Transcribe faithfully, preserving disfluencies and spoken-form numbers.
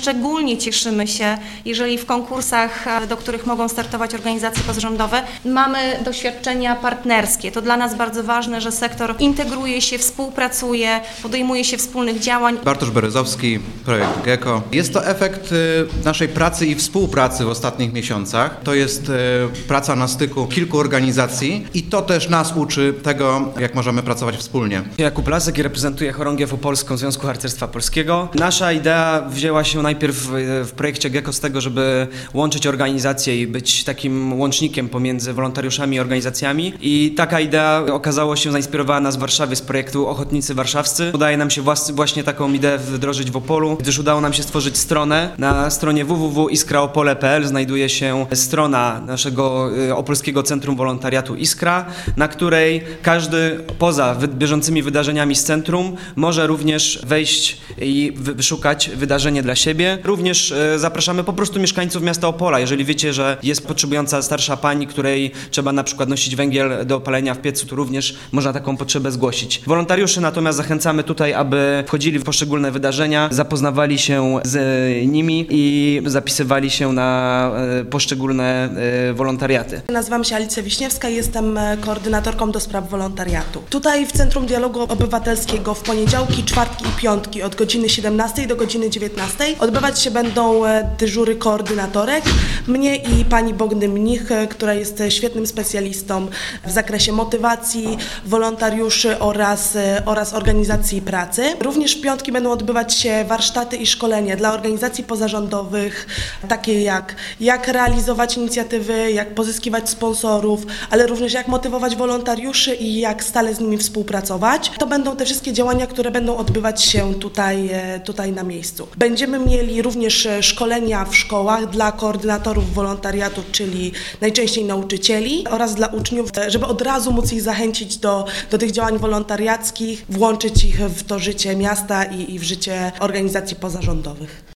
szczególnie cieszymy się, jeżeli w konkursach, do których mogą startować organizacje pozarządowe, mamy doświadczenia partnerskie. To dla nas bardzo ważne, że sektor integruje się, współpracuje, podejmuje się wspólnych działań. Bartosz Berezowski, projekt Gecko. Jest to efekt naszej pracy i współpracy w ostatnich miesiącach. To jest praca na styku kilku organizacji i to też nas uczy tego, jak możemy pracować wspólnie. Jakub Lasek i reprezentuję Chorągiew Opolską Związku Harcerstwa Polskiego. Nasza idea wzięła się najpierw w projekcie Gecko z tego, żeby łączyć organizacje i być takim łącznikiem pomiędzy wolontariuszami i organizacjami. I taka idea okazało się zainspirowana z Warszawy, z projektu Ochotnicy Warszawscy. Udaje nam się właśnie taką ideę wdrożyć w Opolu, gdyż udało nam się stworzyć stronę. Na stronie w w w kropka iskra opole kropka p l znajduje się strona naszego Opolskiego Centrum Wolontariatu Iskra, na której każdy poza bieżącymi wydarzeniami z centrum może również wejść i wyszukać wydarzenie dla siebie. Również zapraszamy po prostu mieszkańców miasta Opola. Jeżeli wiecie, że jest potrzebująca starsza pani, której trzeba na przykład nosić węgiel do opalenia w piecu, to również można taką potrzebę zgłosić. Wolontariuszy natomiast zachęcamy tutaj, aby wchodzili w poszczególne wydarzenia, zapoznawali się z nimi i zapisywali się na poszczególne wolontariaty. Nazywam się Alicja Wiśniewska i jestem koordynatorką do spraw wolontariatu. Tutaj w Centrum Dialogu Obywatelskiego w poniedziałki, czwartki i piątki od godziny siedemnastej do godziny dziewiętnastej odbywać się będą dyżury koordynatorek, mnie i pani Bogny Mnich, która jest świetnym specjalistą w zakresie motywacji wolontariuszy oraz, oraz organizacji pracy. Również w piątki będą odbywać się warsztaty i szkolenia dla organizacji pozarządowych, takie jak jak realizować inicjatywy, jak pozyskiwać sponsorów, ale również jak motywować wolontariuszy i jak stale z nimi współpracować. To będą te wszystkie działania, które będą odbywać się tutaj, tutaj na miejscu. Będziemy mieli również szkolenia w szkołach dla koordynatorów wolontariatu, czyli najczęściej nauczycieli oraz dla uczniów, żeby od razu móc ich zachęcić do, do tych działań wolontariackich, włączyć ich w to życie miasta i, i w życie organizacji pozarządowych.